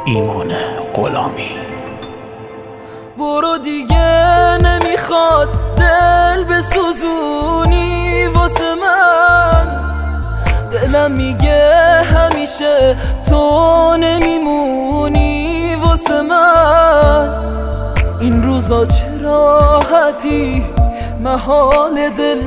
ایمان غلامی. برو دیگه نمیخواد دل بسوزونی واسه من، دلم میگه همیشه تو نمیمونی واسه من. این روزا چه راحتی محال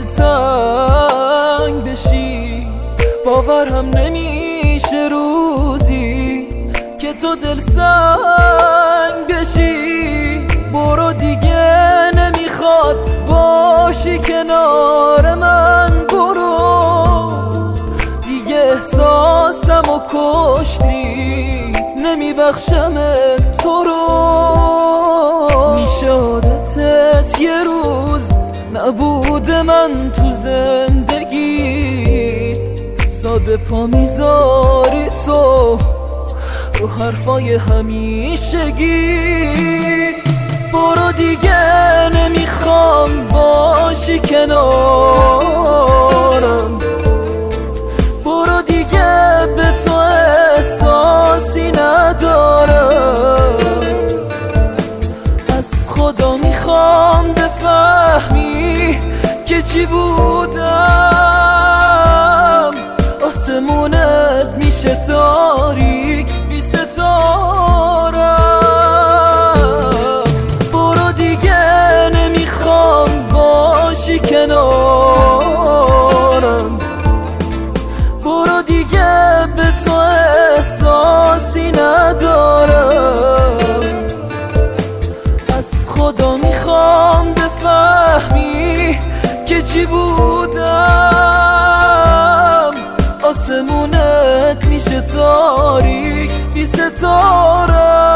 دلتنگ بشی، باورم نمیشه روزی که تو دل سنگ بشی. برو دیگه نمیخواد باشی کنار من، برو دیگه احساسمو کشتی نمیبخشم تو رو. میشه عادتت یه روز نبود من تو زندگیت، ساده پا میذاری تو رو حرفای همیشگی. برو دیگه نمیخوام باشی کنارم، برو دیگه به تو احساسی ندارم. از خدا میخوام بفهمی که چی بودم، آسمونت میشه تاریک بی ستاره. برو دیگه نمیخوام باشی کنارم، برو دیگه به تو احساسی ندارم. از خدا میخوام بفهمی که چی بودم، آسمونت میشه تاریک بی ستاره.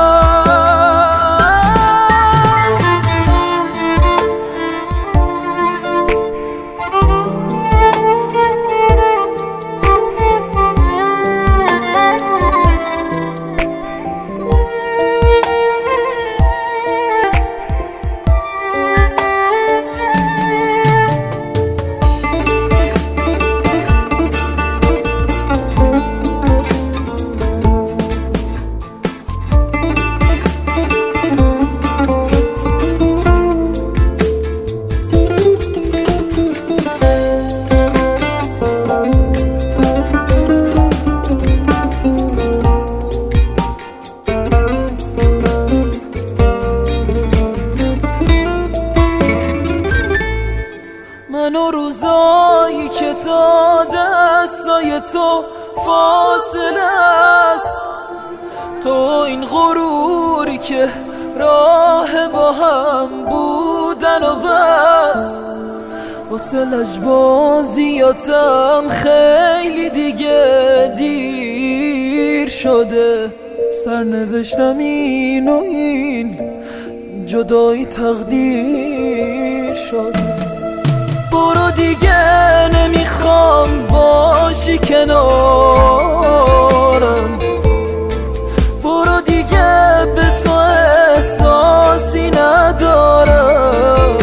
منو روزایی که تا دستای تو فاصله است، تو این غروری که راه با هم بودن و بس. واسه لجبازیاتم خیلی دیگه دیر شده، سرنوشتم این و این جدایی تقدیر شده. برو دیگه نمیخوام باشی کنارم، برو دیگه به تو احساسی ندارم.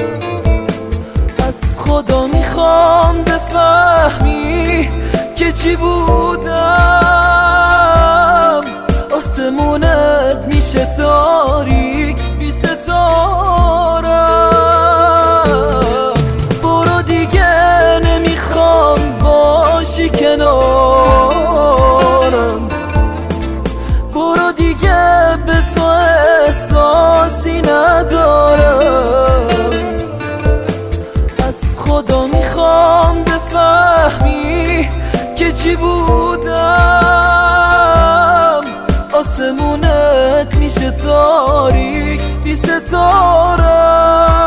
از خدا میخوام بفهمی که چی بودم، آسمونت میشه تاریک بی ستاره. کنارم، برو دیگه به تو احساسی ندارم. از خدا میخوام بفهمی که چی بودم، آسمونت میشه تاریک بی ستاره.